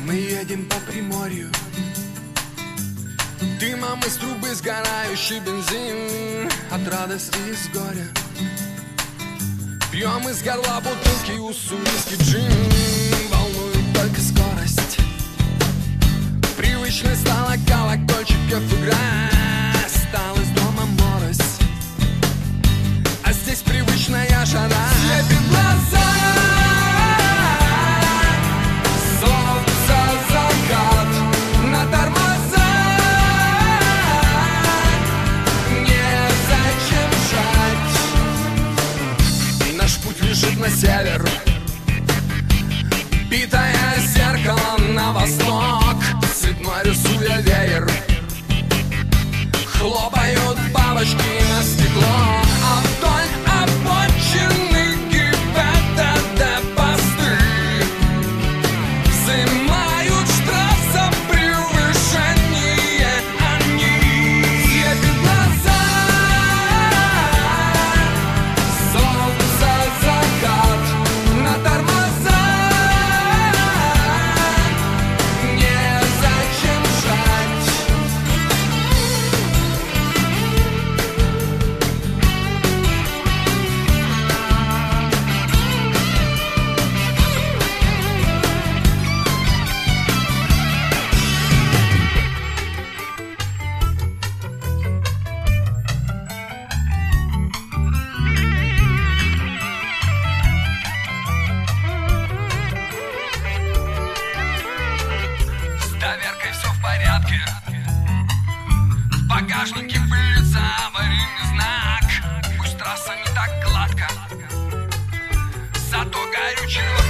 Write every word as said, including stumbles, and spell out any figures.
Мы едем по Приморью, дымом из трубы сгорающий бензин. От радости и с горя пьем из горла бутылки уссурийский джин. Волнует только скорость, привычной стала колокольчиков игра. Стал из дома морось, а здесь привычная жара. Слепит глаза, солнце, закат, на тормоза. Незачем жать, наш путь лежит на север, битое зеркало на восток. Цветной рисуя веер, хлопают бабочки на стекло. А вдоль обочины ГИБДД-посты взимают штраф за превышение. Они слепят глаза, солнце, закат, на тормоза. Незачем жать. С доверкой все в порядке, в багажнике пылится аварийный знак. Пусть трасса не так гладко, зато горючий